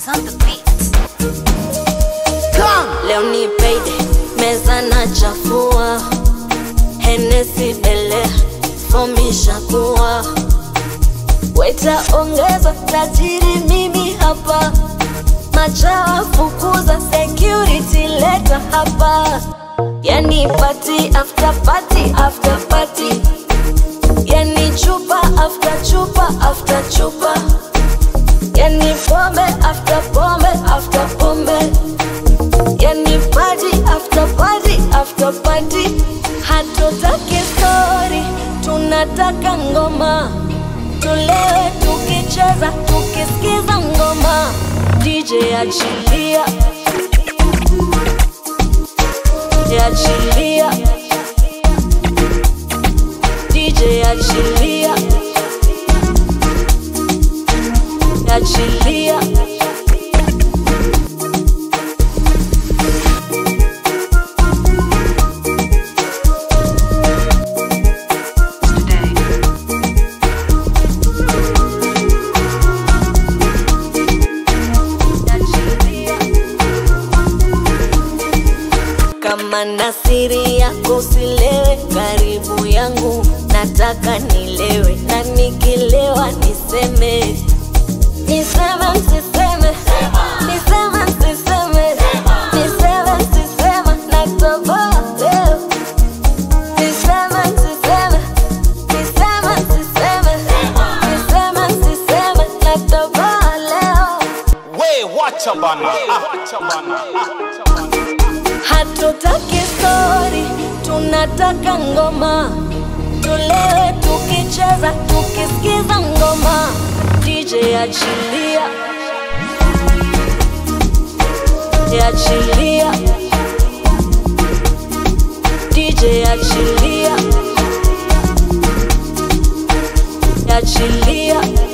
Vibes on the beat. Leo ni payday, meza na chafua. Hennessy Belaire, fomisha kuwa. Waiter ongeza, tajiri mimi hapa. Machawa fukuza, security leta hapa. Yani party after party after party. Yani chupa after chupa after chupa. Yani pombe after pombe after pombe. Yani party after party after party. Hatutaki story, tunataka ngoma. Tulewe tukicheza, tukisikiza ngoma. DJ achilia, achilia. DJ achilia, achilia. Kama na siri yako silewe karibu yangu. Nataka nilewe na nikilewa niseme. Niseme msiseme, niseme msiseme, niseme msiseme, natoboa leo. Niseme msiseme, niseme msiseme, niseme msiseme, natoboa leo. We wacha bana, Hatutaki story, tunataka ngoma. Tulewe tukicheza, tukisikiza ngoma. DJ achilia, achilia. DJ achilia, achilia.